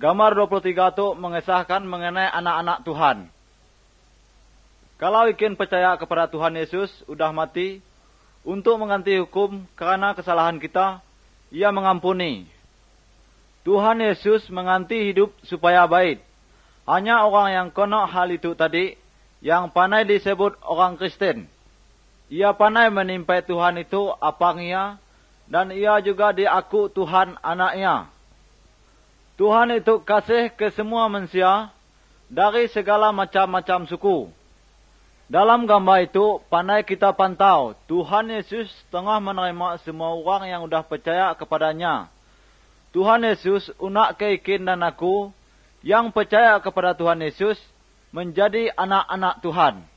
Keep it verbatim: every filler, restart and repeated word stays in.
Gambar dua puluh tiga itu mengesahkan mengenai anak-anak Tuhan. Kalau ikin percaya kepada Tuhan Yesus, udah mati, untuk mengganti hukum karena kesalahan kita, Ia mengampuni. Tuhan Yesus mengganti hidup supaya baik. Hanya orang yang kono hal itu tadi, yang pandai disebut orang Kristen. Ia pandai menimpai Tuhan itu apangnya, dan ia juga diaku Tuhan anaknya. Tuhan itu kasih ke semua manusia dari segala macam-macam suku. Dalam gambar itu, pandai kita pantau, Tuhan Yesus tengah menerima semua orang yang sudah percaya kepadanya. Tuhan Yesus unak keikin dan aku, yang percaya kepada Tuhan Yesus, menjadi anak-anak Tuhan.